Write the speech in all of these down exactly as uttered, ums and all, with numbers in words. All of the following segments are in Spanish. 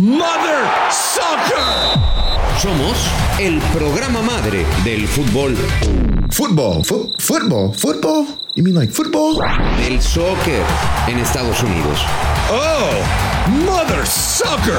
Mother Soccer. Somos el programa madre del fútbol. Fútbol, fu- fútbol, fútbol. You mean like football? Del soccer en Estados Unidos. Oh, Mother Soccer.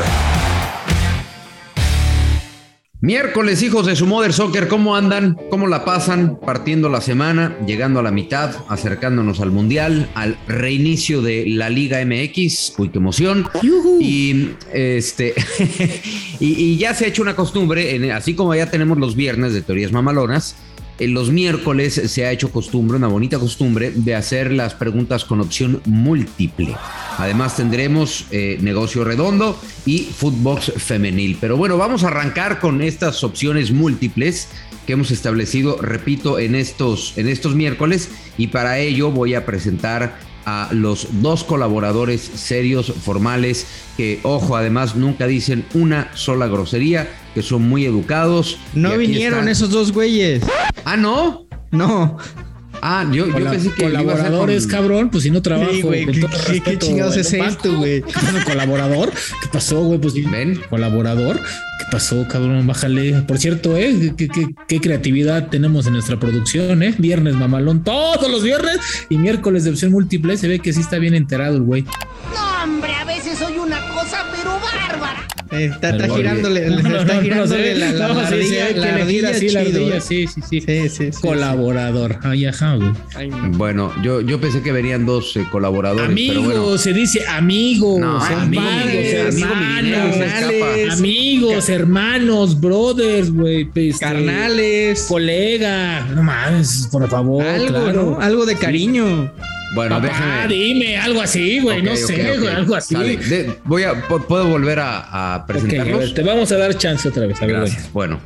Miércoles, hijos de su Mother Soccer, ¿cómo andan? ¿Cómo la pasan? Partiendo la semana, llegando a la mitad, acercándonos al Mundial, al reinicio de la Liga M X. Uy, qué emoción. Uh-huh. Y este y, y ya se ha hecho una costumbre, en, así como ya tenemos los viernes de teorías mamalonas, en los miércoles se ha hecho costumbre, una bonita costumbre, de hacer las preguntas con opción múltiple. Además tendremos eh, negocio redondo y Footbox femenil. Pero bueno, vamos a arrancar con estas opciones múltiples que hemos establecido, repito, en estos, en estos miércoles. Y para ello voy a presentar a los dos colaboradores serios, formales, que, ojo, además nunca dicen una sola grosería, que son muy educados. No vinieron están... esos dos güeyes. ¿Ah, no? No. Ah, yo, yo pensé que colaboradores, con... cabrón, pues si no trabajo. Sí, güey, ¿qué, respeto, ¿qué chingados es esto, güey? ¿Colaborador? ¿Qué pasó, güey? Pues ven, colaborador. ¿Qué pasó, cabrón? Bájale. Por cierto, eh, qué, qué, qué creatividad tenemos en nuestra producción, eh. Viernes mamalón, todos los viernes y miércoles de opción múltiple. Se ve que sí está bien enterado el güey. No, hombre, a veces soy una cosa, pero bárbara. Eh, está, está girándole, no, no, está girándole no, no, la, la, no, la, sí, ardilla, sí, la ardilla, así, chido, la ardilla, eh. sí, sí, sí, sí, sí, sí colaborador. Sí. Ay, ajá, güey. Ay, bueno, yo, yo pensé que venían dos eh, colaboradores. Amigos, pero bueno. Se dice amigos, no, hermanos, amigos, hermanos, amigos, hermanos, brothers, güey, pues, carnales, colega. No mames, por favor, algo, claro. ¿no? Algo de cariño. Bueno, papá, déjame. dime algo así, güey, okay, no okay, sé, okay. güey, algo así. De, voy a, ¿puedo volver a, a presentarlos? Okay, a ver, te vamos a dar chance otra vez. A ver, gracias, bueno.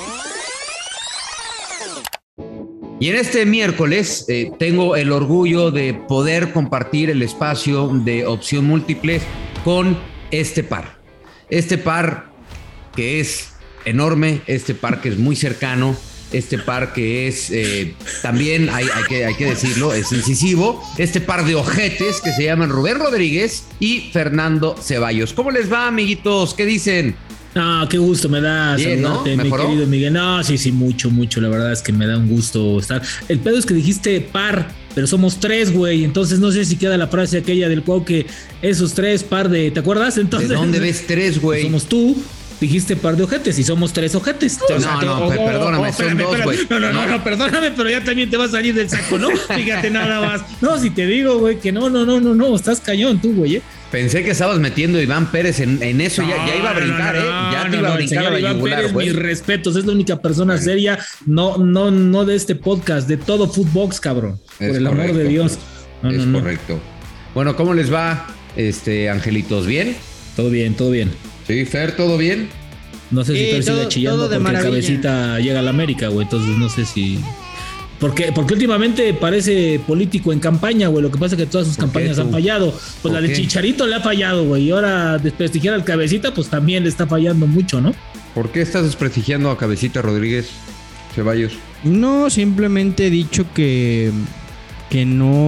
Y en este miércoles eh, tengo el orgullo de poder compartir el espacio de opción múltiple con este par. Este par que es enorme, este par que es muy cercano, este par que es, eh, también hay, hay, que, hay que decirlo, es incisivo. Este par de ojetes que se llaman Rubén Rodríguez y Fernando Ceballos. ¿Cómo les va, amiguitos? ¿Qué dicen? No, qué gusto me da bien, saludarte, ¿no? mi querido Miguel. No, sí, sí, mucho, mucho. La verdad es que me da un gusto estar. El pedo es que dijiste par, pero somos tres, güey. Entonces no sé si queda la frase aquella del cuau que esos tres par de... ¿Te acuerdas? Entonces, ¿de dónde ves tres, güey? Somos tú. Dijiste par de ojetes y somos tres ojetes. No, no, no, oh, perdóname, oh, son espérame, dos, güey. No, no, no, no, perdóname, pero ya también te va a salir del saco, ¿no? Fíjate nada más. No, si te digo, güey, que no, no, no, no, no, estás cañón tú, güey, ¿eh? Pensé que estabas metiendo a Iván Pérez en, en eso, no, ya, ya iba a brincar, no, no, ¿eh? Ya no, te iba no, a brincar a la Iván yugular, Pérez, güey. Mis respetos, es la única persona bueno. seria, no, no, no de este podcast, de todo Footbox, cabrón. Es por el correcto, amor de Dios. No, es no, correcto. No. Bueno, ¿cómo les va, este, angelitos? ¿Bien? Todo bien, todo bien. Sí, Fer, ¿todo bien? No sé si eh, Fer sigue chillando porque maravilla. Cabecita llega a la América, güey. Entonces no sé si... Porque, porque últimamente parece político en campaña, güey. Lo que pasa es que todas sus campañas han fallado. Pues la de Chicharito le ha fallado, güey. Y ahora desprestigiar al Cabecita, pues también le está fallando mucho, ¿no? ¿Por qué estás desprestigiando a Cabecita Rodríguez Ceballos? No, simplemente he dicho que... Que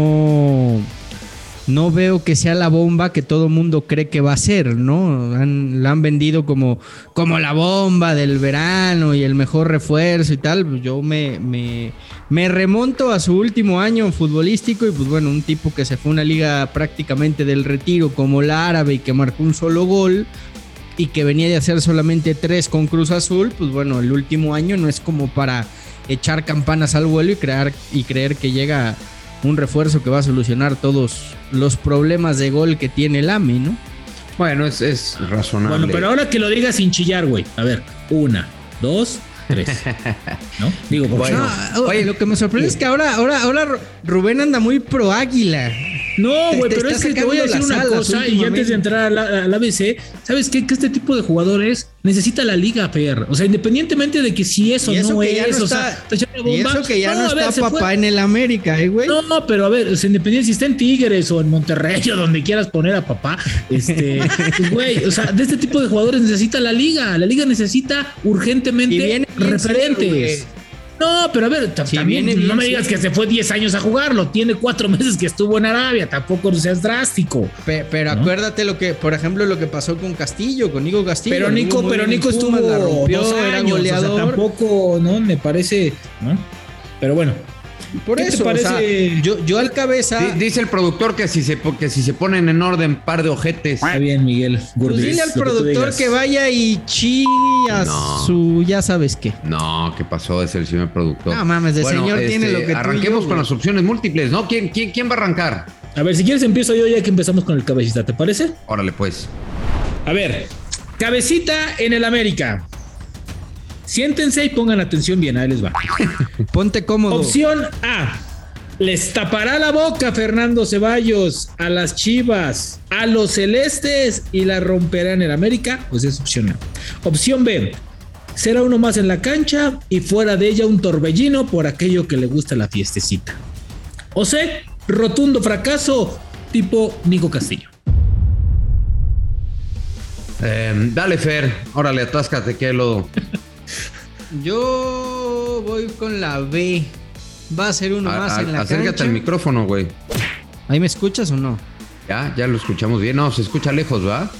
no... No veo que sea la bomba que todo mundo cree que va a ser, ¿no? Han, la han vendido como, como la bomba del verano y el mejor refuerzo y tal. Yo me, me, me remonto a su último año futbolístico y pues bueno, un tipo que se fue a una liga prácticamente del retiro como la árabe y que marcó un solo gol y que venía de hacer solamente tres con Cruz Azul, pues bueno, el último año no es como para echar campanas al vuelo y, crear, y creer que llega un refuerzo que va a solucionar todos los problemas de gol que tiene el A M E, ¿no? Bueno, es, es razonable. Bueno, pero ahora que lo digas sin chillar, güey. A ver, una, dos, tres. ¿No? Digo, por bueno, no, oye, lo que me sorprende es que ahora, ahora, ahora Rubén anda muy pro Águila. No, güey, pero es que te voy a decir una cosa y antes de entrar al A B C, ¿sabes qué? Que este tipo de jugadores necesita la liga, Per. O sea, independientemente de que si eso, eso no es, no o está, sea, bomba, y eso que ya no, no está ver, papá fue... en el América, ¿eh, güey? No, pero a ver, o sea, independiente si está en Tigres o en Monterrey o donde quieras poner a papá, este, pues, güey, o sea, de este tipo de jugadores necesita la liga. La liga necesita urgentemente referentes. No, pero a ver, Sí, también viene no bien, me sí. digas que se fue diez años a jugarlo. Tiene cuatro meses que estuvo en Arabia. Tampoco seas drástico. Pe- pero ¿no? acuérdate lo que, por ejemplo, lo que pasó con Castillo, con Nico Castillo. Pero Nico, Estuvo muy pero bien en Nico estuvo Pumas, la rompió, dos era años, goleador. o sea, tampoco, ¿no? Me parece, ¿no? Pero bueno. Por ¿Qué te eso, parece? o sea, yo, yo al cabeza. Di- Dice el productor que si se, que si se ponen en orden par de ojetes. Está bien, Miguel. Pues Gurdis, dile al lo que tú productor digas. que vaya y chilla No. su ya sabes qué. No, ¿qué pasó? Es el señor productor. No mames, el señor tiene lo que tú y yo, arranquemos con güey. las opciones múltiples, ¿no? ¿Quién, quién, quién va a arrancar? A ver, si quieres empiezo yo ya que empezamos con el cabecita, ¿te parece? Órale, pues. A ver, cabecita en el América. Siéntense y pongan atención bien, ahí les va. Ponte cómodo. Opción A. Les tapará la boca Fernando Ceballos a las Chivas, a los Celestes y la romperá en el América. Pues es opción A. Opción B. Será uno más en la cancha y fuera de ella un torbellino por aquello que le gusta la fiestecita. O C. Rotundo fracaso tipo Nico Castillo. Eh, dale, Fer. Órale, atáscate, que lo. Yo voy con la B. Va a ser uno A- más a- en la acércate cancha. al micrófono, güey. ¿Ahí me escuchas o no? Ya, ya lo escuchamos bien. No, se escucha lejos, ¿va?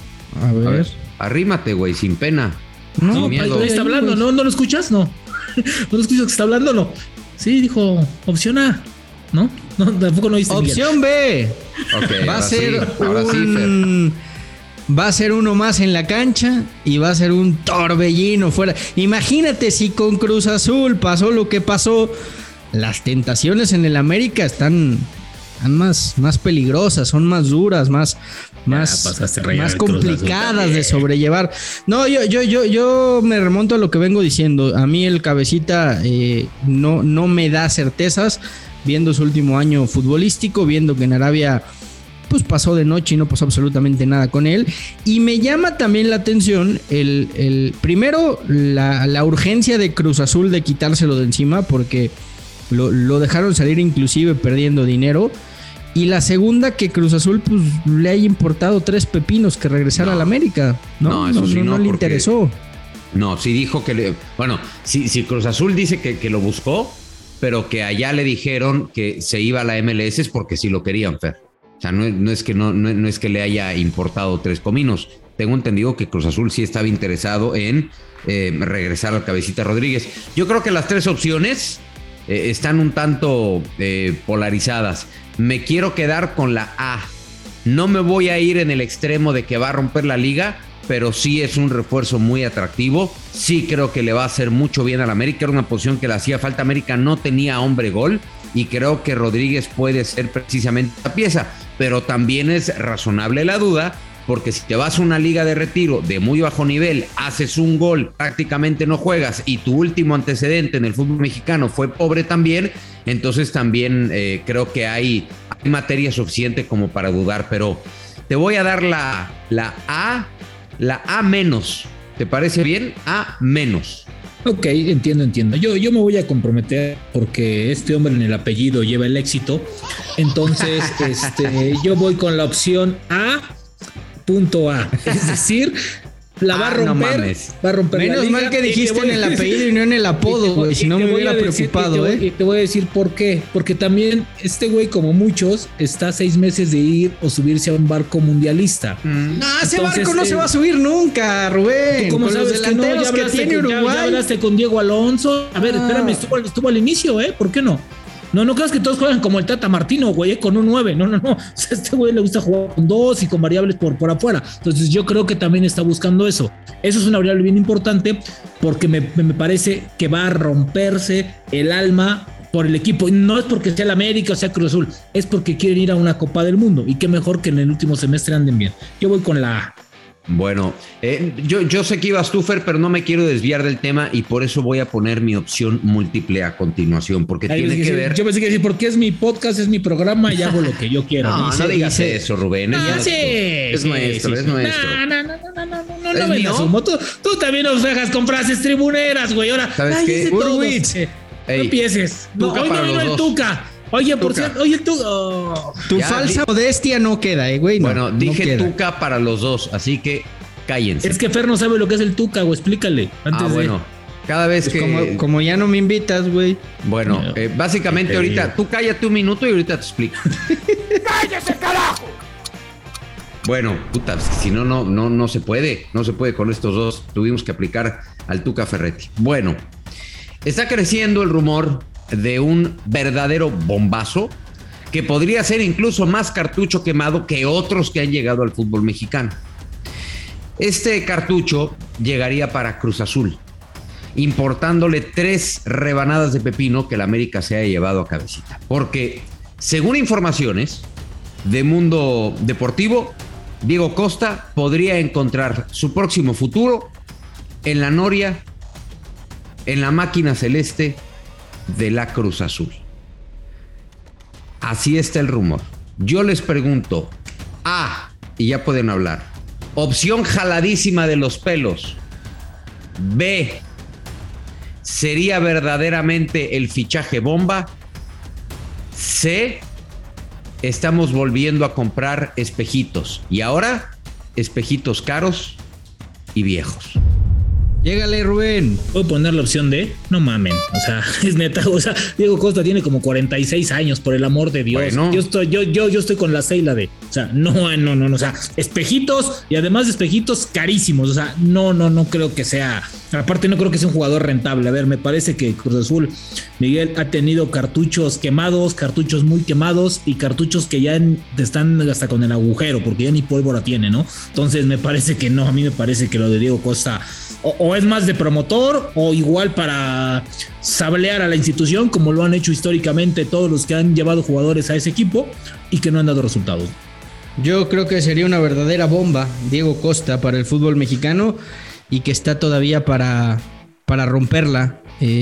A A ver. Arrímate, güey, sin pena. No, sin No, miedo. ahí está hablando, ¿no? ¿No lo escuchas? No. ¿No lo escuchas que está hablando? No. Sí, dijo opción A. ¿No? No, tampoco no viste. Opción B. Ok, Va a ahora ser sí, ahora sí, Fer. un... Va a ser uno más en la cancha y va a ser un torbellino fuera. Imagínate si con Cruz Azul pasó lo que pasó. Las tentaciones en el América están, están más, más peligrosas, son más duras, más, más, pasaste a rayar más el Cruz Azul complicadas también. de sobrellevar. No, yo, yo, yo, yo me remonto a lo que vengo diciendo. A mí el cabecita eh, no, no me da certezas, viendo su último año futbolístico, viendo que en Arabia pues pasó de noche y no pasó absolutamente nada con él. Y me llama también la atención el, el primero la, la urgencia de Cruz Azul de quitárselo de encima, porque lo, lo dejaron salir inclusive perdiendo dinero. Y la segunda, que Cruz Azul pues le haya importado tres pepinos que regresara No. al América. No, No, no, eso no, sí, no no, le porque- interesó. No, sí dijo que le. Bueno, si, si Cruz Azul dice que, que lo buscó, pero que allá le dijeron que se iba a la M L S es porque sí lo querían, Fer. O sea, no, no, es que no, no, no es que le haya importado tres cominos. Tengo entendido que Cruz Azul sí estaba interesado en eh, regresar al Cabecita Rodríguez. Yo creo que las tres opciones eh, están un tanto eh, polarizadas. Me quiero quedar con la A. No me voy a ir en el extremo de que va a romper la liga, pero sí es un refuerzo muy atractivo. Sí creo que le va a hacer mucho bien al América. Era una posición que le hacía falta. América no tenía hombre gol y creo que Rodríguez puede ser precisamente la pieza. Pero también es razonable la duda, porque si te vas a una liga de retiro de muy bajo nivel, haces un gol, prácticamente no juegas y tu último antecedente en el fútbol mexicano fue pobre también, entonces también eh, creo que hay, hay materia suficiente como para dudar. Pero te voy a dar la, la A, la A menos. ¿Te parece bien? A menos. Ok, entiendo, entiendo. Yo, yo me voy a comprometer porque este hombre en el apellido lleva el éxito. Entonces, este, yo voy con la opción A, punto A. Es decir, la va a Ah, no romper. mames. Va a romper la Menos liga. mal que Y te dijiste voy en a el decir- apellido y no en el Y te apodo, voy- güey. Si y no te me voy hubiera a decir- preocupado, y te voy- ¿eh? Y te voy a decir por qué. Porque también este güey, como muchos, está a seis meses de ir o subirse a un barco mundialista. No, ese Entonces, barco no eh, se va a subir nunca, Rubén. ¿Tú cómo Con los sabes que no? delanteros Ya que, hablaste tiene con- ya- Uruguay. Ya hablaste con Diego Alonso. A ver, Ah. espérame, estuvo, estuvo al inicio, ¿eh? ¿Por qué no? No, no creas que todos juegan como el Tata Martino, güey, eh, con un nueve. No, no, no. O sea, a este güey le gusta jugar con dos y con variables por, por afuera. Entonces yo creo que también está buscando eso. Eso es una variable bien importante porque me, me parece que va a romperse el alma por el equipo. Y no es porque sea el América o sea Cruz Azul, es porque quieren ir a una Copa del Mundo. Y qué mejor que en el último semestre anden bien. Yo voy con la A. Bueno, eh, yo, yo sé que ibas tú, Fer, pero no me quiero desviar del tema y por eso voy a poner mi opción múltiple a continuación, porque Ahí tiene pensé que que- ver... Yo pensé que decir, porque es mi podcast, es mi programa y hago lo que yo quiero. No, Dice- no digas dice- eso, Rubén. Es Ah, nuestro. sí, es sí, nuestro, sí, es sí. nuestro. No, no, no, no, no, no, no, ¿Es no me mío? la sumo. Tú, tú también nos dejas con frases tribuneras, güey. Ahora, ¿Sabes ay, qué? es de todos. Urwitz. Eh, Ey, no empieces. No, Tuca hoy no para vino los el dos. Tuca. Oye, por Tuca. cierto, oye, el Tuca. Oh. Tu Ya, falsa di- modestia no queda, eh, güey. no, Bueno, no dije queda. Tuca para los dos, así que cállense. Es que Fer no sabe lo que es el Tuca, güey. Explícale. Antes ah, de... bueno. Cada vez pues que... Como, como ya no me invitas, güey. Bueno, eh, básicamente ahorita, tú cállate un minuto y ahorita te explico. ¡Cállese, carajo! Bueno, puta, si no, no, no, no se puede. No se puede con estos dos. Tuvimos que aplicar al Tuca Ferretti. Bueno, está creciendo el rumor de un verdadero bombazo que podría ser incluso más cartucho quemado que otros que han llegado al fútbol mexicano. Este cartucho llegaría para Cruz Azul, importándole tres rebanadas de pepino que el América se haya llevado a cabecita. Porque, según informaciones de Mundo Deportivo, Diego Costa podría encontrar su próximo futuro en la noria, en la máquina celeste de la Cruz Azul. Así está el rumor. Yo les pregunto, A, y ya pueden hablar, opción jaladísima de los pelos. B, ¿sería verdaderamente el fichaje bomba? C, estamos volviendo a comprar espejitos. Y ahora, espejitos caros y viejos. Llégale, Rubén. ¿Puedo poner la opción D? No mamen. O sea, es neta. O sea, Diego Costa tiene como cuarenta y seis años, por el amor de Dios. Bueno. Yo estoy, yo, yo, yo estoy con la C y la D. O sea, no, no, no, no. O sea, espejitos y además espejitos carísimos. O sea, no, no, no creo que sea. Aparte, no creo que sea un jugador rentable. A ver, me parece que Cruz Azul, Miguel, ha tenido cartuchos quemados, cartuchos muy quemados y cartuchos que ya en, están hasta con el agujero, porque ya ni pólvora tiene, ¿no? Entonces, me parece que no. A mí me parece que lo de Diego Costa o, o es más de promotor o igual para sablear a la institución, como lo han hecho históricamente todos los que han llevado jugadores a ese equipo y que no han dado resultados. Yo creo que sería una verdadera bomba Diego Costa para el fútbol mexicano y que está todavía para, para romperla.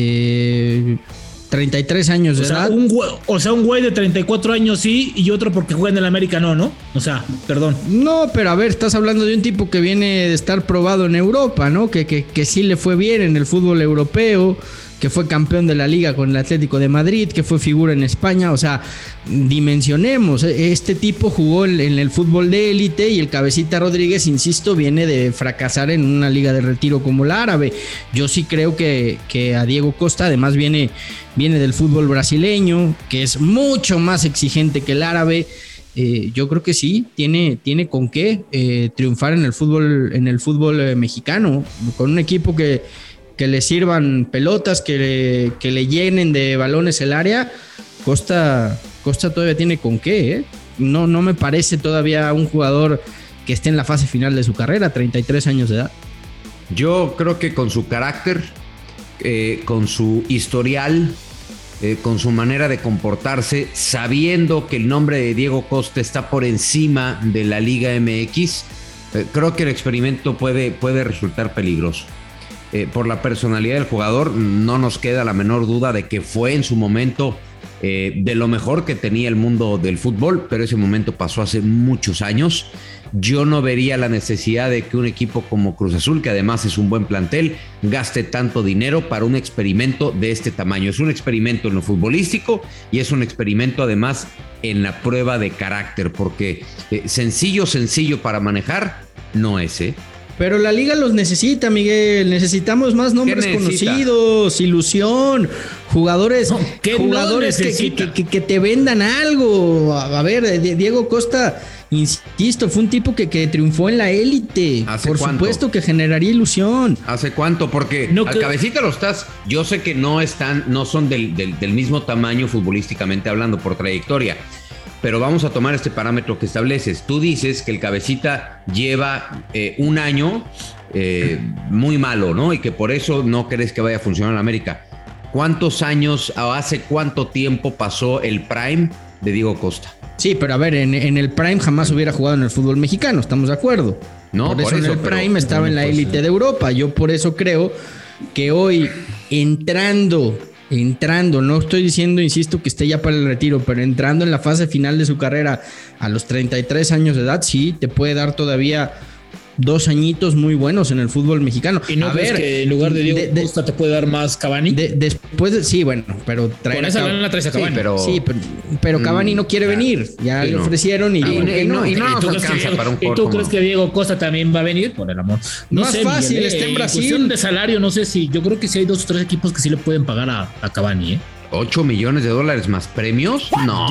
Eh, treinta y tres años de o sea, edad. Un güey, o sea, un güey de treinta y cuatro años sí y otro porque juega en el América no, ¿no? O sea, perdón. No, pero a ver, estás hablando de un tipo que viene de estar probado en Europa, ¿no? Que, que, que sí le fue bien en el fútbol europeo, que fue campeón de la Liga con el Atlético de Madrid, que fue figura en España. O sea, dimensionemos, este tipo jugó en el fútbol de élite y el Cabecita Rodríguez, insisto, viene de fracasar en una liga de retiro como la árabe. Yo sí creo que, que a Diego Costa, además viene, viene del fútbol brasileño, que es mucho más exigente que el árabe. Eh, yo creo que sí, tiene, tiene con qué eh, triunfar en el fútbol, en el fútbol eh, mexicano, con un equipo que que le sirvan pelotas, que le, que le llenen de balones el área. Costa, Costa todavía tiene con qué, ¿eh? No, no me parece todavía un jugador que esté en la fase final de su carrera, treinta y tres años de edad. Yo creo que con su carácter, eh, con su historial, eh, con su manera de comportarse, sabiendo que el nombre de Diego Costa está por encima de la Liga M X, eh, creo que el experimento puede, puede resultar peligroso. Eh, por la personalidad del jugador, no nos queda la menor duda de que fue en su momento eh, de lo mejor que tenía el mundo del fútbol, pero ese momento pasó hace muchos años. Yo no vería la necesidad de que un equipo como Cruz Azul, que además es un buen plantel, gaste tanto dinero para un experimento de este tamaño. Es un experimento en lo futbolístico y es un experimento además en la prueba de carácter, porque eh, sencillo, sencillo para manejar no es, ¿eh? Pero la liga los necesita, Miguel. Necesitamos más nombres conocidos, ilusión, jugadores, no, jugadores no que, que, que, que te vendan algo. A ver, Diego Costa, insisto, fue un tipo que, que triunfó en la élite. Por cuánto? Supuesto que generaría ilusión. ¿Hace cuánto? Porque no, al que... Cabecita lo estás. Yo sé que no están, no son del, del, del mismo tamaño futbolísticamente hablando por trayectoria. Pero vamos a tomar este parámetro que estableces. Tú dices que el Cabecita lleva eh, un año eh, muy malo, ¿no? Y que por eso no crees que vaya a funcionar en América. ¿Cuántos años, o hace cuánto tiempo pasó el prime de Diego Costa? Sí, pero a ver, en, en el prime jamás hubiera jugado en el fútbol mexicano, ¿estamos de acuerdo? No, por, por eso, eso en el pero, prime estaba en la pues, élite de Europa. Yo por eso creo que hoy, entrando... Entrando, no estoy diciendo, insisto, que esté ya para el retiro, pero entrando en la fase final de su carrera a los treinta y tres años de edad, sí, te puede dar todavía dos añitos muy buenos en el fútbol mexicano. ¿Y no a crees ver, que en lugar de Diego de, de, Costa te puede dar más Cavani? De, después de, sí, bueno, pero traer Con esa lana traes a Cavani. Sí, pero, sí, pero, pero Cavani no quiere mm, venir. Ya sí, le no. ofrecieron y, Y, ¿por qué y no, y no ¿Y nos tú, crees que, alcanza Diego, para un ¿y tú corto, crees no. que Diego Costa también va a venir? Por el amor. No Más sé, fácil, Miguel, está en eh, Brasil. cuestión de salario, no sé si. Yo creo que sí hay dos o tres equipos que sí le pueden pagar a, a Cavani, ¿eh? ¿ocho millones de dólares más premios?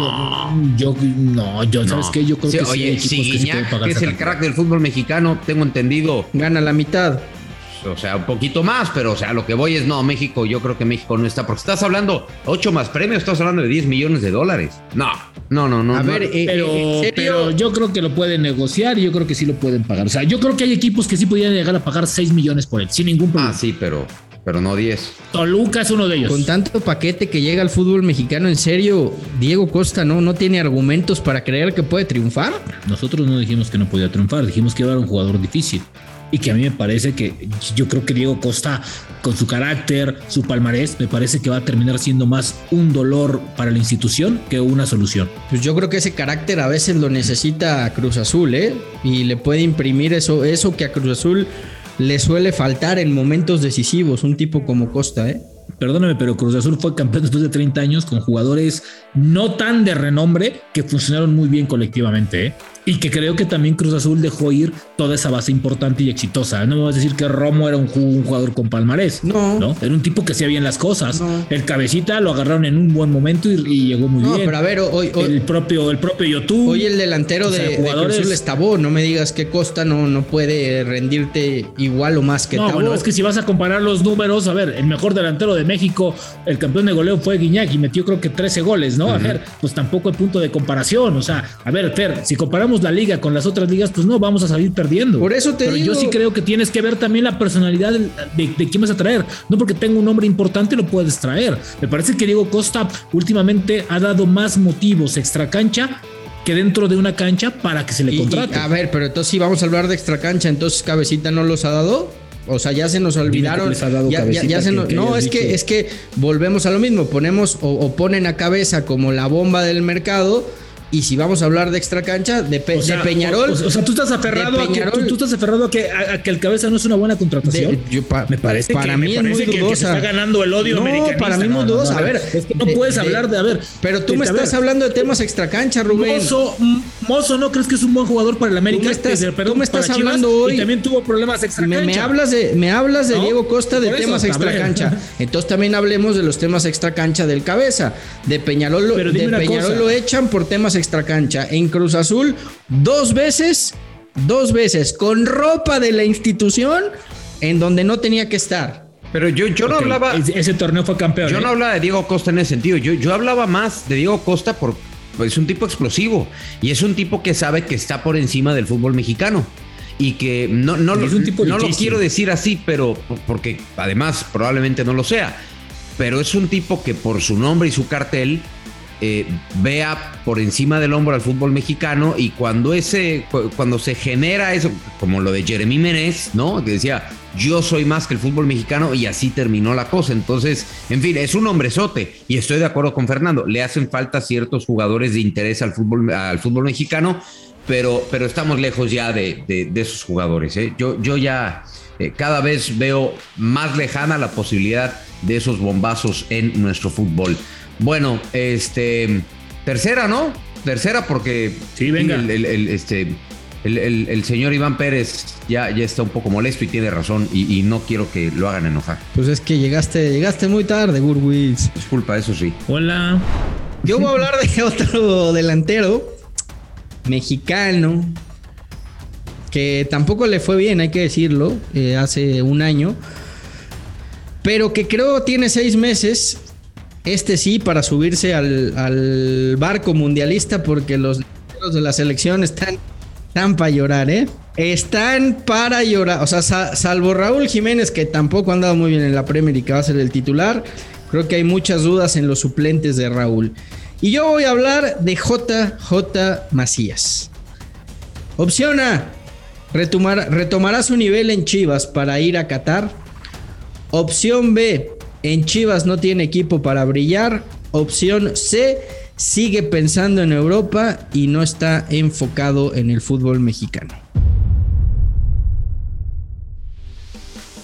No. Yo, yo no, yo, ¿sabes No. qué? Yo creo Sí, que sí hay oye, equipos si que sí pueden Guiñac, pagar que es esa el cantidad. crack del fútbol mexicano, tengo entendido, gana la mitad. o sea, un poquito más, pero o sea, lo que voy es, no, México, yo creo que México no está, porque estás hablando ocho más premios, estás hablando de diez millones de dólares. No, no, no, no. A no. ver, eh, Pero, ¿en serio? pero yo creo que lo pueden negociar y yo creo que sí lo pueden pagar. O sea, yo creo que hay equipos que sí podrían llegar a pagar seis millones por él, sin ningún problema. Ah, sí, pero, pero no diez. Toluca es uno de ellos. Con tanto paquete que llega al fútbol mexicano, en serio, Diego Costa no, no tiene argumentos para creer que puede triunfar. Nosotros no dijimos que no podía triunfar, dijimos que iba a ser un jugador difícil. Y que a mí me parece que yo creo que Diego Costa, con su carácter, su palmarés, me parece que va a terminar siendo más un dolor para la institución que una solución. Pues yo creo que ese carácter a veces lo necesita Cruz Azul, ¿eh? Y le puede imprimir eso, eso que a Cruz Azul le suele faltar en momentos decisivos, un tipo como Costa, ¿eh? Perdóname, pero Cruz Azul fue campeón después de treinta años con jugadores no tan de renombre que funcionaron muy bien colectivamente, ¿eh? Y que creo que también Cruz Azul dejó ir toda esa base importante y exitosa. No me vas a decir que Romo era un, un jugador con palmarés. No. ¿no? Era un tipo que hacía bien las cosas. No. El Cabecita lo agarraron en un buen momento y, y llegó muy No, bien. pero a ver, hoy, hoy, el propio, el propio YouTube. hoy el delantero o sea, de, jugadores... de Cruz Azul es Tabó. No me digas que Costa no, no puede rendirte igual o más que No, Tabó. bueno, es que si vas a comparar los números, a ver, el mejor delantero de México, el campeón de goleo fue Guiñac y metió creo que trece goles, ¿no? Uh-huh. A ver, pues tampoco hay punto de comparación. O sea, a ver, Fer, si comparamos la liga con las otras ligas, pues no, vamos a salir perdiendo. Por eso te Pero digo. yo sí creo que tienes que ver también la personalidad de, de, de quién vas a traer. No porque tenga un nombre importante lo puedes traer. Me parece que Diego Costa últimamente ha dado más motivos extra cancha que dentro de una cancha para que se le y, contrate. Y, a ver, pero entonces si vamos a hablar de extra cancha, entonces Cabecita no los ha dado. O sea, ya se nos olvidaron. Ya, ya, ya se nos, que no, es dicho. que es que volvemos a lo mismo. Ponemos o, o ponen a Cabeza como la bomba del mercado. Y si vamos a hablar de extra cancha, de, Pe- o sea, de Peñarol. O, o sea, tú estás aferrado a que, tú, tú estás aferrado a que, a, a que el Cabeza no es una buena contratación. De, yo, pa, me parece para que, mí me parece es muy que, dudosa. que se está ganando el odio no, americanista. para mí es muy dudosa. No, no, no, a ver, es que no de, puedes de, hablar de, a ver. Pero tú me de, estás ver, hablando de temas extra cancha, Rubén. Mozo, Mozo, ¿no crees que es un buen jugador para el América? Tú me estás, que, perdón, tú me estás para hablando Chivas, hoy. Y también tuvo problemas extra me, cancha. Me hablas de, me hablas de ¿no? Diego Costa de Por temas eso, extra cancha. Entonces también hablemos de los temas extra cancha del Cabeza. De Peñarol, lo, de Peñarol lo echan por temas extra cancha. En Cruz Azul, dos veces, dos veces, con ropa de la institución en donde no tenía que estar. Pero yo, yo no okay. hablaba... Ese, ese torneo fue campeón. Yo ¿eh? no hablaba de Diego Costa en ese sentido. Yo, yo hablaba más de Diego Costa por... Es un tipo explosivo. Y es un tipo que sabe que está por encima del fútbol mexicano. Y que no, no, lo, no lo quiero decir así, pero... Porque además probablemente no lo sea. Pero es un tipo que por su nombre y su cartel... Eh, vea por encima del hombro al fútbol mexicano, y cuando ese cuando se genera eso, como lo de Jeremy Menez, ¿no? Que decía, yo soy más que el fútbol mexicano, y así terminó la cosa. Entonces, en fin, es un hombrezote, y estoy de acuerdo con Fernando, le hacen falta ciertos jugadores de interés al fútbol, al fútbol mexicano, pero, pero estamos lejos ya de, de, de esos jugadores, ¿eh? Yo, yo ya eh, cada vez veo más lejana la posibilidad de esos bombazos en nuestro fútbol. Bueno, este tercera, ¿no? Tercera porque sí, venga. El, el, el, este, el, el, el señor Iván Pérez ya, ya está un poco molesto y tiene razón, y, y no quiero que lo hagan enojar. Pues es que llegaste, llegaste muy tarde, Burwitz. Disculpa, eso sí. Hola. Yo voy a hablar de otro delantero mexicano que tampoco le fue bien, hay que decirlo, eh, hace un año, pero que creo tiene seis meses. Este sí, para subirse al, al barco mundialista, porque los de la selección están, están para llorar, ¿eh? Están para llorar. O sea, sa, salvo Raúl Jiménez, que tampoco ha andado muy bien en la Premier y que va a ser el titular, creo que hay muchas dudas en los suplentes de Raúl. Y yo voy a hablar de J J Macías. Opción A, retomar, retomará su nivel en Chivas para ir a Qatar. Opción B, en Chivas no tiene equipo para brillar. Opción C, sigue pensando en Europa y no está enfocado en el fútbol mexicano.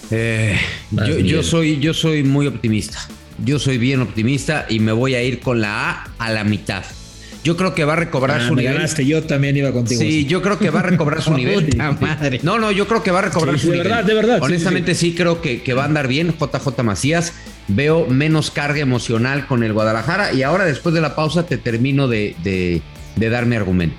Eh, yo, yo, soy, yo soy muy optimista. Yo soy bien optimista y me voy a ir con la A a la mitad. Yo creo que va a recobrar ah, su me nivel. Ganaste, yo también iba contigo. Sí, yo creo que va a recobrar su nivel. Madre. No, no, yo creo que va a recobrar sí, su de nivel. Verdad, de verdad. Honestamente sí, sí, sí. sí creo que, que va a andar bien J J Macías. Veo menos carga emocional con el Guadalajara y ahora después de la pausa te termino de, de, de dar mi argumento.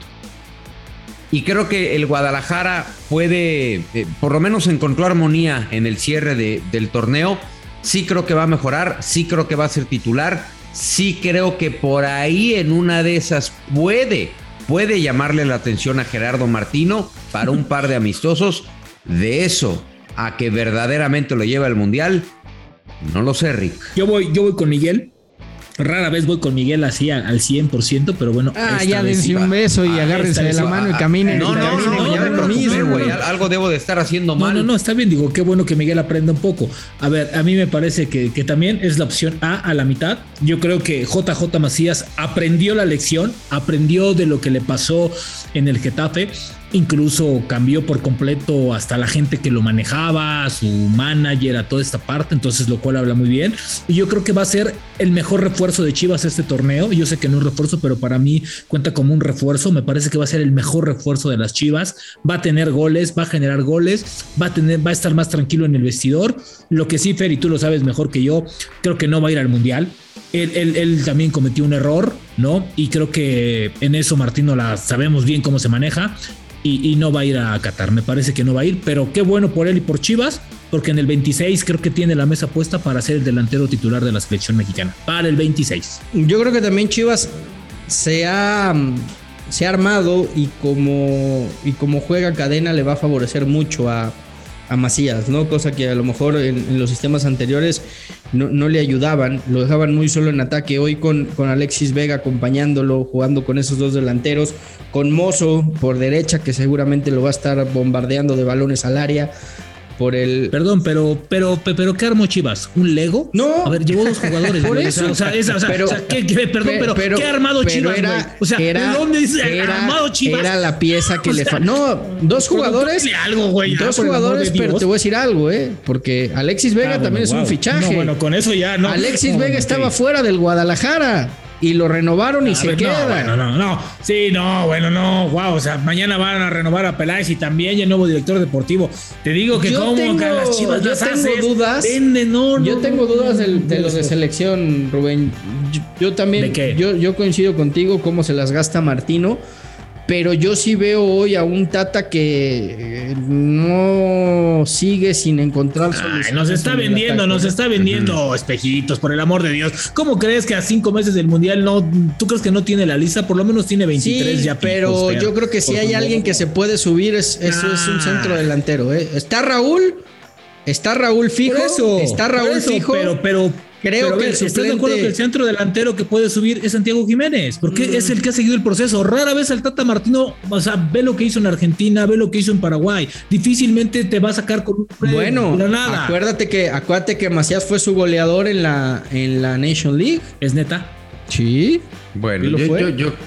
Y creo que el Guadalajara puede, eh, por lo menos encontró armonía en el cierre de, del torneo. Sí creo que va a mejorar, sí creo que va a ser titular. Sí creo que por ahí en una de esas puede, puede llamarle la atención a Gerardo Martino para un par de amistosos. De eso a que verdaderamente lo lleva al Mundial, no lo sé, Rick. Yo voy, yo voy con Miguel. Rara vez voy con Miguel así al cien por ciento, pero bueno. Ah, ya dense un beso y ah, agárrense de la mano y caminen. No, no, no, no, ya me preocupé, güey. Algo debo de estar haciendo mal. No, no, no, está bien. Digo, qué bueno que Miguel aprenda un poco. A ver, a mí me parece que, que también es la opción A a la mitad. Yo creo que J J Macías aprendió la lección, aprendió de lo que le pasó en el Getafe. Incluso cambió por completo hasta la gente que lo manejaba, a su manager, a toda esta parte, entonces lo cual habla muy bien. Y yo creo que va a ser el mejor refuerzo de Chivas este torneo. Yo sé que no es refuerzo, pero para mí cuenta como un refuerzo. Me parece que va a ser el mejor refuerzo de las Chivas. Va a tener goles, va a generar goles, va a tener, va a estar más tranquilo en el vestidor. Lo que sí, Fer, y tú lo sabes mejor que yo, creo que no va a ir al Mundial. Él, él, él también cometió un error, ¿no? Y creo que en eso Martino la sabemos bien cómo se maneja. Y, y no va a ir a Qatar, me parece que no va a ir, pero qué bueno por él y por Chivas, porque en el veintiséis creo que tiene la mesa puesta para ser el delantero titular de la selección mexicana, para el veintiséis. Yo creo que también Chivas se ha, se ha armado y como, y como juega Cadena le va a favorecer mucho a, a Macías, ¿no? Cosa que a lo mejor en, en los sistemas anteriores no, no le ayudaban, lo dejaban muy solo en ataque. Hoy con, con Alexis Vega acompañándolo, jugando con esos dos delanteros, con Mozo por derecha, que seguramente lo va a estar bombardeando de balones al área. Por el... Perdón, pero, pero, pero, ¿qué armó Chivas? ¿Un Lego? No. A ver, llevó dos jugadores. Por eso. O sea, esa, o sea, pero, o sea ¿qué, qué, perdón, pero, pero, ¿qué ha armado pero Chivas, era, güey? O sea, era, ¿de dónde dice era, armado Chivas? Era la pieza que o le sea, falta. No, dos jugadores. Algo, güey, dos jugadores, pero te voy a decir algo, ¿eh? Porque Alexis Vega ah, bueno, también es wow. un fichaje. No, bueno, con eso ya no. Alexis no, Vega no, estaba okay. fuera del Guadalajara. Y lo renovaron y a se ver, queda. No, bueno, no, no. Sí, no, bueno, no. Wow, o sea, mañana van a renovar a Peláez y también el nuevo director deportivo. Te digo que yo como tengo, las Chivas yo las tengo haces, dudas. Vende, no, yo no, tengo no, dudas no, de, de no, los de selección, Rubén. Yo, yo también, ¿de qué? Yo, yo coincido contigo cómo se las gasta Martino. Pero yo sí veo hoy a un Tata que no sigue sin encontrar soluciones. Nos está vendiendo, nos está vendiendo uh-huh. espejitos, por el amor de Dios. ¿Cómo crees que a cinco meses del Mundial no? ¿Tú crees que no tiene la lista? Por lo menos tiene veintitrés sí, ya. Pero picos, yo creo que si hay alguien que se puede subir, es, eso ah. es un centro delantero. ¿eh? Está Raúl, está Raúl fijo, eso, está Raúl eso, fijo. Pero, pero. Creo Pero que ver, el suplente... ¿estás de acuerdo que el centro delantero que puede subir es Santiago Jiménez? Porque mm. es el que ha seguido el proceso. Rara vez el Tata Martino, o sea, ve lo que hizo en Argentina, ve lo que hizo en Paraguay. Difícilmente te va a sacar con un pre, bueno, nada. Acuérdate que, acuérdate que Macías fue su goleador en la, en la Nation League. ¿Es neta? Sí. Bueno, yo, yo, yo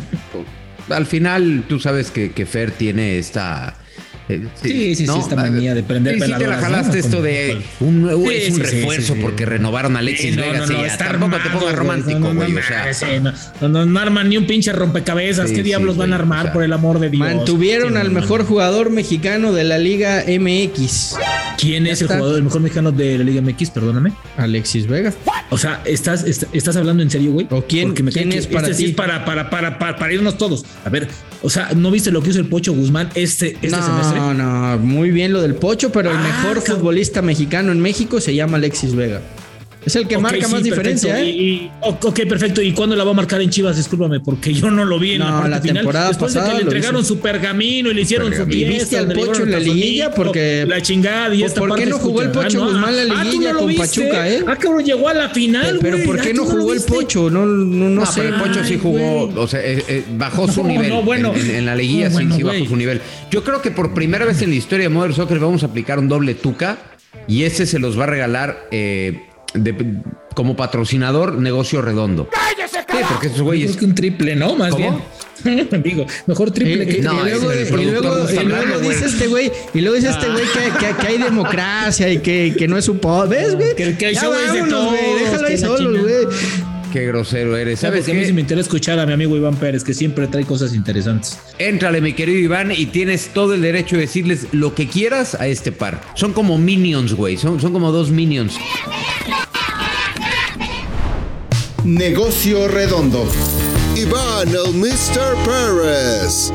al final tú sabes que, que Fer tiene esta... Sí, sí, sí, ¿no? sí, esta manía de prender sí, peladoras. Sí, te la jalaste ¿no? esto de un, uh, sí, es un sí, refuerzo sí, sí, porque renovaron a Alexis sí, no, Vega. No, no, sí, está tampoco armado, te pongas romántico, güey. No, no, o sea, sí, no, no, no arman ni un pinche rompecabezas. Sí, ¿Qué diablos sí, van a armar, o sea, por el amor de Dios? Mantuvieron sí, al no, mejor no. jugador mexicano de la Liga M X. ¿Quién es el jugador, el mejor mexicano de la Liga M X? Perdóname. Alexis Vega. O sea, ¿estás, estás hablando en serio, güey? ¿O quién, me ¿quién es para este ti? Sí es para, para, para, para, para irnos todos. A ver, o sea, ¿no viste lo que hizo el Pocho Guzmán este, este no, semestre? No, no, muy bien lo del Pocho, pero ah, el mejor cabrón. futbolista mexicano en México se llama Alexis Vega. Es el que okay, marca sí, más perfecto. diferencia, ¿eh? Y, y, ok, perfecto. ¿Y cuándo la va a marcar en Chivas? Discúlpame, porque yo no lo vi en no, la parte la final. temporada Después pasada de que le entregaron su pergamino y le hicieron su fiesta. ¿Viste al Pocho en la liguilla? Porque la chingada y esta ¿por qué parte no jugó el Pocho Guzmán la liguilla ah, no con viste? Pachuca, eh? Ah, cabrón, llegó a la final, Pero, pero ¿por qué no jugó el Pocho? No, no, no sé. Pero el Pocho sí jugó, o sea, eh, eh, bajó su nivel. No, bueno. en, en, en la liguilla sí, sí bajó su nivel. Yo creo que por primera vez en la historia de Modern Soccer vamos a aplicar un doble tuca y ese se los va a regalar eh, de, como patrocinador Negocio Redondo. ¡Cállese, cara! Sí, porque esos güeyes. Creo que un triple, ¿no? Más ¿Cómo? bien. Digo, mejor triple y, que... y, no, y luego, es y luego, y luego dice este güey, y luego dice este güey que, que, que hay democracia y que, que no es un pod. ¿Ves, güey? Que, que hay ya show es de vámonos, todos, güey, déjalo ahí que la solo, chingada. güey. Qué grosero eres. ¿Sabes ¿Sabes? A mí sí qué? me interesa escuchar a mi amigo Iván Pérez, que siempre trae cosas interesantes. Éntrale, mi querido Iván, y tienes todo el derecho de decirles lo que quieras a este par. Son como minions, güey. Son, son como dos minions. Negocio redondo. Iván, el mister Pérez.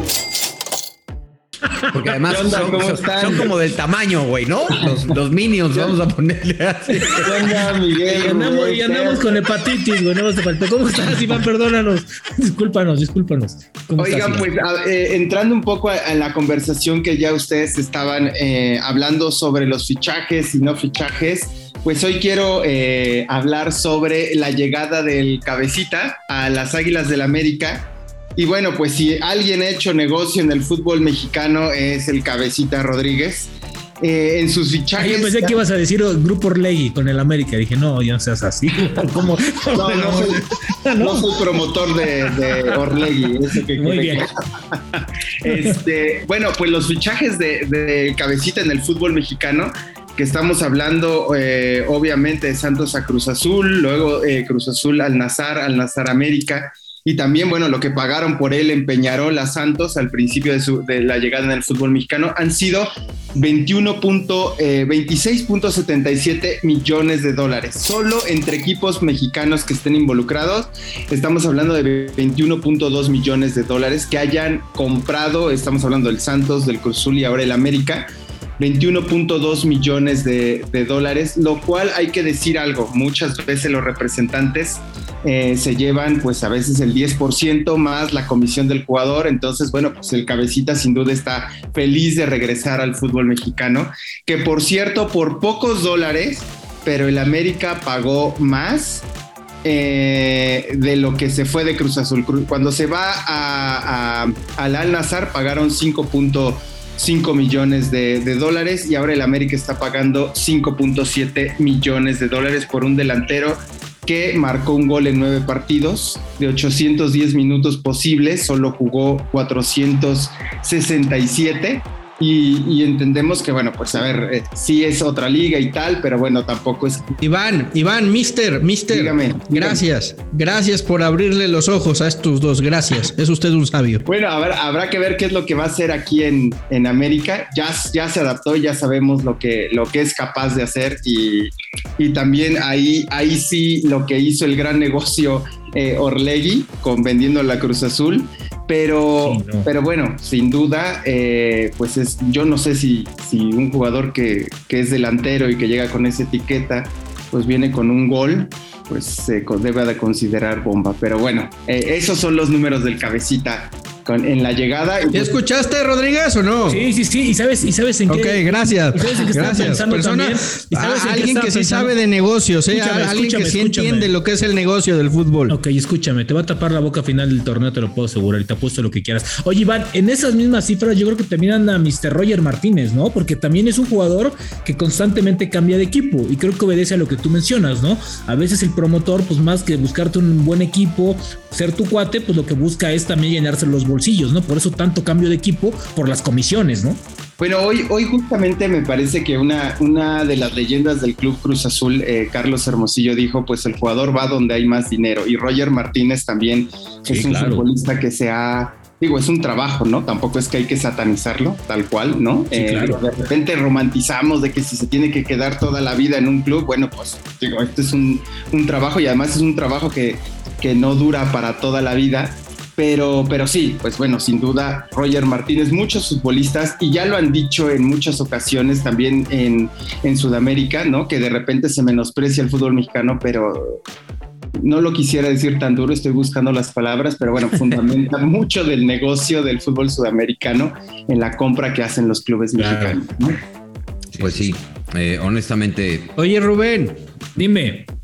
Porque además ¿Qué onda? son, ¿Cómo son- están? son como del tamaño, güey, ¿no? Los, los minions, vamos a ponerle así. ¿Qué onda, Miguel? Y andamos, Rubén, y andamos Fer? con hepatitis, güey. No te faltó. ¿Cómo estás, Iván? Perdónanos. Discúlpanos, discúlpanos. ¿Cómo Oigan, estás, pues Iván? a- eh, entrando un poco a, a la conversación que ya ustedes estaban eh, hablando sobre los fichajes y no fichajes, pues hoy quiero eh, hablar sobre la llegada del Cabecita a las Águilas del América. Y bueno, pues si alguien ha hecho negocio en el fútbol mexicano es el Cabecita Rodríguez. Eh, en sus Ay, fichajes... yo pensé que ibas a decir oh, Grupo Orlegui con el América. Dije, no, ya no seas así. ¿Cómo? No, no soy, no soy promotor de, de Orlegui. Eso que Muy quede bien. claro. Este, bueno, pues los fichajes de, de Cabecita en el fútbol mexicano, que estamos hablando eh, obviamente de Santos a Cruz Azul, luego eh, Cruz Azul al Nazar, al Nazar América, y también, bueno, lo que pagaron por él en Peñarol a Santos al principio de, su, de la llegada en el fútbol mexicano han sido veintiuno punto, eh, veintiséis punto setenta y siete millones de dólares. Solo entre equipos mexicanos que estén involucrados, estamos hablando de veintiuno punto dos millones de dólares que hayan comprado, estamos hablando del Santos, del Cruz Azul y ahora el América, veintiuno punto dos millones de, de dólares, lo cual hay que decir algo, muchas veces los representantes eh, se llevan pues a veces el diez por ciento más la comisión del jugador, entonces bueno, pues el Cabecita sin duda está feliz de regresar al fútbol mexicano, que por cierto por pocos dólares, pero el América pagó más eh, de lo que se fue de Cruz Azul. Cuando se va a, a, al Al-Nassr pagaron cinco punto cinco millones de, de dólares y ahora el América está pagando cinco punto siete millones de dólares por un delantero que marcó un gol en nueve partidos, de ochocientos diez minutos posibles, solo jugó cuatrocientos sesenta y siete. Y, y entendemos que, bueno, pues a ver, eh, sí es otra liga y tal, pero bueno, tampoco es... Iván, Iván, mister, mister. Dígame, dígame. Gracias, gracias por abrirle los ojos a estos dos, gracias. Es usted un sabio. Bueno, a ver, habrá que ver qué es lo que va a hacer aquí en, en América. Ya, ya se adaptó, ya sabemos lo que, lo que es capaz de hacer y, y también ahí, ahí sí lo que hizo el gran negocio eh, Orlegui con vendiendo la Cruz Azul. Pero, Sí, no. pero bueno, sin duda, eh, pues es, yo no sé si, si un jugador que, que es delantero y que llega con esa etiqueta, pues viene con un gol, pues se co- debe de considerar bomba. Pero bueno, eh, esos son los números del Cabecita con, en la llegada. Y ¿Ya pues, escuchaste, Rodríguez, o no? Sí, sí, sí. ¿Y sabes, y sabes en Ok, qué? gracias. ¿Y sabes en qué estaba Gracias. pensando Persona, también? ¿Y sabes en a- qué alguien estaba que sí pensando? sabe de negocios, ¿eh? Escúchame, alguien que escúchame, sí escúchame. entiende lo que es el negocio del fútbol. Ok, escúchame, te va a tapar la boca a final del torneo, te lo puedo asegurar, y te apuesto lo que quieras. Oye, Iván, en esas mismas cifras yo creo que también anda mister Roger Martínez, ¿no? Porque también es un jugador que constantemente cambia de equipo y creo que obedece a lo que tú mencionas, ¿no? A veces el promotor, pues más que buscarte un buen equipo, ser tu cuate, pues lo que busca es también llenarse los bolsillos, ¿no? Por eso tanto cambio de equipo, por las comisiones, ¿no? bueno, hoy, hoy justamente me parece que una, una de las leyendas del Club Cruz Azul, eh, Carlos Hermosillo, dijo, pues el jugador va donde hay más dinero. Y Roger Martínez también Sí, es un claro. futbolista que se ha... Digo, es un trabajo, ¿no? Tampoco es que hay que satanizarlo, tal cual, ¿no? Sí, claro. De repente romantizamos de que si se tiene que quedar toda la vida en un club, bueno, pues digo, este es un, un trabajo y además es un trabajo que, que no dura para toda la vida. Pero, pero sí, pues bueno, sin duda, Roger Martínez, muchos futbolistas, y ya lo han dicho en muchas ocasiones también en, en Sudamérica, ¿no? Que de repente se menosprecia el fútbol mexicano, pero no lo quisiera decir tan duro, estoy buscando las palabras, pero bueno, fundamenta mucho del negocio del fútbol sudamericano en la compra que hacen los clubes Claro. mexicanos, ¿no? Pues sí, eh, honestamente. Oye, Rubén, Dime.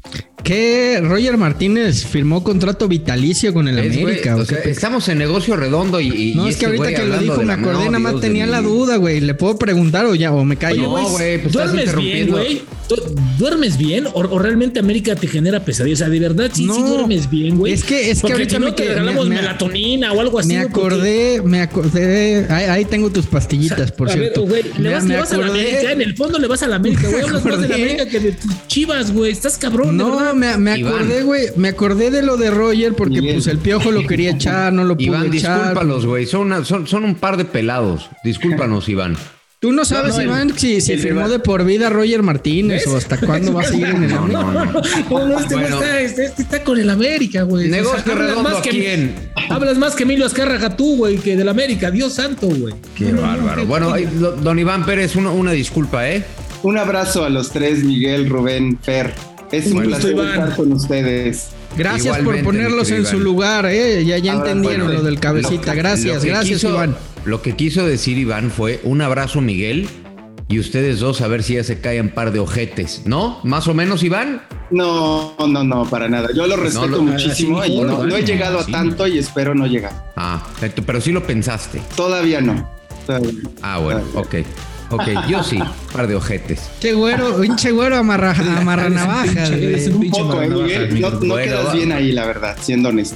¿Qué? Roger Martínez firmó contrato vitalicio con el Es, América. güey, ¿o o sea, qué? estamos en negocio redondo y, y No, y es que este ahorita güey que lo hablando dijo de me la- acordé, no, nada más Dios tenía de la mi- duda, güey. ¿Le puedo preguntar o ya? O me callo. No, güey, pues estás ¿Duermes bien, interrumpiendo. güey? ¿Du- ¿Duermes bien? ¿O, o realmente América te genera pesadillas? O sea, de verdad, sí, No, sí duermes bien, güey. es que- es que Porque ahorita si no me te quedé- regalamos me- me- melatonina o algo así. Me güey, porque- acordé, me acordé. Ahí, ahí tengo tus pastillitas, por a ver, cierto. güey, le Me- vas, me le vas a la acordé- América, en el fondo le vas a la América, güey. Me Hablas más de la acordé. América que de tus Chivas, güey. Estás cabrón, de No, verdad. me, me Iván. acordé, güey. Me acordé de lo de Roger porque Miguel. pues el Piojo lo quería echar, no lo pudo Iván, echar. discúlpalos, güey. Son, una- son, son un par de pelados. Discúlpanos, Iván. Tú no sabes, No, no, Iván, el- si, si el firmó Iván. de por vida Roger Martínez ¿Ves? o hasta cuándo va a seguir en el No, América. no, no. No, no, este, Bueno. no está, este, este está con el América, güey. Negocio hablas redondo, más ¿a que- quién? Hablas más que Emilio Azcárraga tú, güey, que del América. Dios santo, güey. Qué No, no, no, bárbaro. qué- Bueno, ay, do- don Iván Pérez, una, una disculpa, ¿eh? Un abrazo a los tres, Miguel, Rubén, Fer. Es un Bueno, placer Iván. estar con ustedes. Gracias Igualmente, por ponerlos mi en querido su Iván. lugar, eh. Ya, ya Ahora, entendieron bueno, lo del cabecita. Gracias, Lo que gracias, quiso- Iván. Lo que quiso decir Iván fue un abrazo, Miguel, y ustedes dos a ver si ya se caen par de ojetes, ¿no? Más o menos, Iván. No, no, no, para nada. Yo lo respeto lo- muchísimo así y mejor, no, no he Iván, llegado sí. a tanto y espero no llegar. Ah, perfecto, pero sí lo pensaste. Todavía no. Todavía no. Ah, bueno, ok. Ok, yo sí, par de ojetes. Che güero, pinche güero amarra, amarra navajas, Eres un Un pinche poco, eh, maranavajas, Miguel. Miguel. No, no Bueno, quedas va. bien ahí, la verdad, siendo honesto.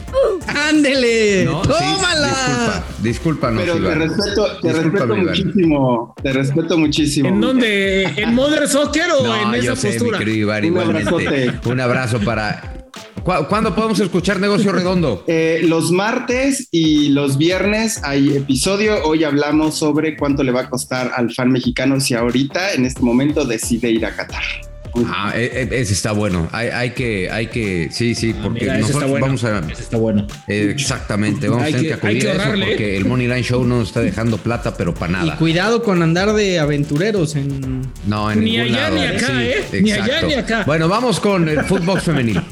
¡Ándele! No, sí, ¡Tómala! disculpa, discúlpanos, Pero te Iván. respeto, te Discúlpame, respeto Iván. muchísimo. Te respeto muchísimo. ¿En dónde? ¿En Mother Soccer o No, en yo esa sé, postura? mi querido Iván, Un igualmente. abrazote. Un abrazo para... ¿Cu- ¿Cuándo podemos escuchar Negocio Redondo? Eh, los martes y los viernes hay episodio. Hoy hablamos sobre cuánto le va a costar al fan mexicano si ahorita, en este momento, decide ir a Qatar. Ah, e- e- ese está bueno. Hay, hay que, hay que, sí, sí, Ah, porque mira, ese nosotros está bueno. vamos a... Ese está bueno. eh, exactamente, vamos Hay a tener que- que acudir hay que a eso ahorrarle, porque el Money Line Show no nos está dejando plata, pero para Y nada. cuidado con andar de aventureros en... No, en Ni ningún allá lado. ni acá, ¿eh? Ni allá ni acá. Bueno, vamos con el fútbol femenil.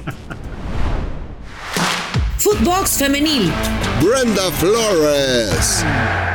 Footbox Femenil. Brenda Flores.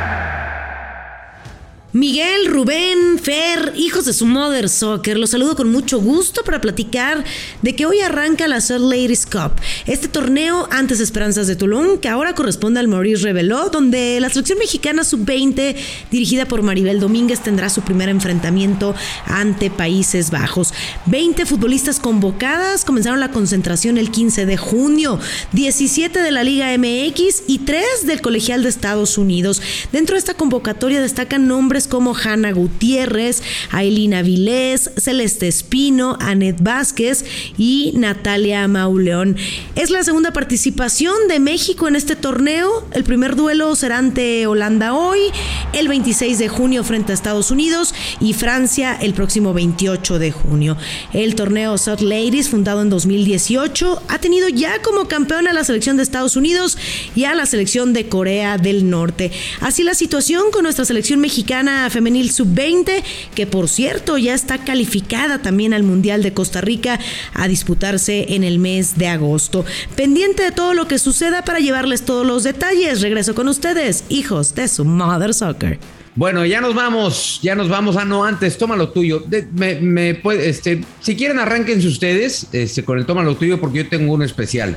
Miguel, Rubén, Fer, hijos de su Mother Soccer, los saludo con mucho gusto para platicar de que hoy arranca la Salt Ladies Cup, este torneo antes Esperanzas de Tulum, que ahora corresponde al Maurice Reveló, donde la selección mexicana sub veinte, dirigida por Maribel Domínguez, tendrá su primer enfrentamiento ante Países Bajos. veinte futbolistas convocadas, comenzaron la concentración el quince de junio, diecisiete de la Liga M X y tres del colegial de Estados Unidos. Dentro de esta convocatoria destacan nombres como Hanna Gutiérrez, Ailín Avilés, Celeste Espino, Anet Vázquez y Natalia Mauleón. Es la segunda participación de México en este torneo. El primer duelo será ante Holanda hoy, el veintiséis de junio frente a Estados Unidos y Francia el próximo veintiocho de junio. El torneo Salt Ladies, fundado en dos mil dieciocho, ha tenido ya como campeón a la selección de Estados Unidos y a la selección de Corea del Norte. Así la situación con nuestra selección mexicana femenil sub veinte, que por cierto ya está calificada también al Mundial de Costa Rica a disputarse en el mes de agosto. Pendiente de todo lo que suceda para llevarles todos los detalles. Regreso con ustedes, hijos de su Mother Soccer. Bueno, ya nos vamos, ya nos vamos. Ah, no, antes, toma lo tuyo. De- me, me puede, este, si quieren, arránquense ustedes este, con el toma lo tuyo, porque yo tengo uno especial.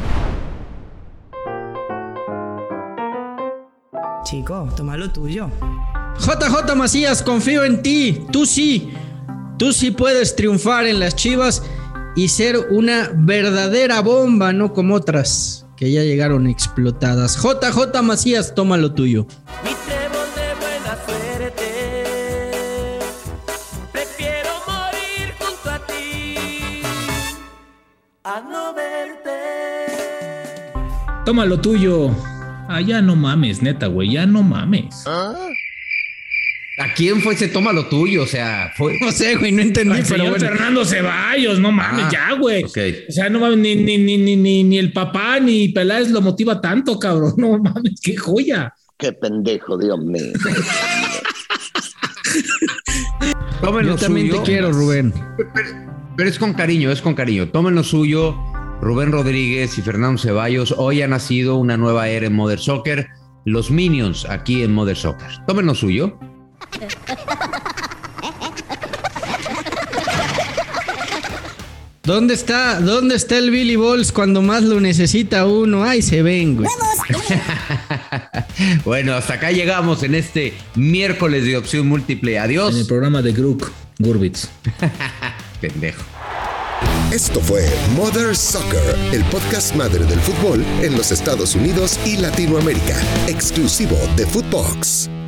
Chico, toma lo tuyo. J J Macías, confío en ti. Tú sí. Tú sí puedes triunfar en las Chivas y ser una verdadera bomba, no como otras que ya llegaron explotadas. J J Macías, toma lo tuyo. Mi trébol de buena suerte, prefiero morir junto a ti a no verte. Toma lo tuyo. Ah, ya no mames, neta, güey, ya no mames. ¿A quién fue ese toma lo tuyo? O sea, fue... No sé, güey, no entendí, Al pero señor bueno. Fernando Ceballos, no mames, Ah, ya, güey. ok. O sea, no mames, ni, ni, ni, ni, ni, ni el papá ni Peláez lo motiva tanto, cabrón. No mames, qué joya. Qué pendejo, Dios mío. Tomen Yo lo también suyo. te quiero, Rubén. Pero es con cariño, es con cariño. Tomen lo suyo. Rubén Rodríguez y Fernando Ceballos. Hoy ha nacido una nueva era en Mother Soccer. Los Minions aquí en Mother Soccer. Tomen lo suyo. ¿Dónde está, ¿Dónde está el Billy Balls cuando más lo necesita uno? Ay, se ven, güey. Bueno, hasta acá llegamos en este miércoles de opción múltiple. Adiós. En el programa de Grook, Gurbitz. Pendejo. Esto fue Mother Soccer, el podcast madre del fútbol en los Estados Unidos y Latinoamérica, exclusivo de Footbox.